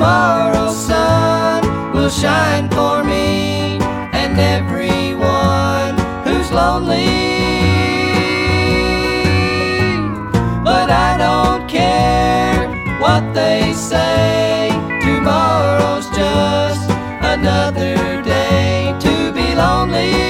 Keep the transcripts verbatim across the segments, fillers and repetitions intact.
tomorrow's sun will shine for me and everyone who's lonely. But I don't care what they say, tomorrow's just another day to be lonely.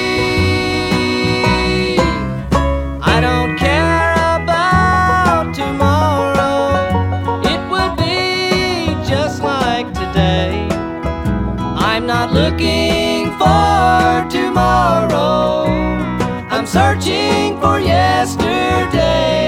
I don't care about tomorrow, it will be just like today. I'm not looking for tomorrow, I'm searching for yesterday.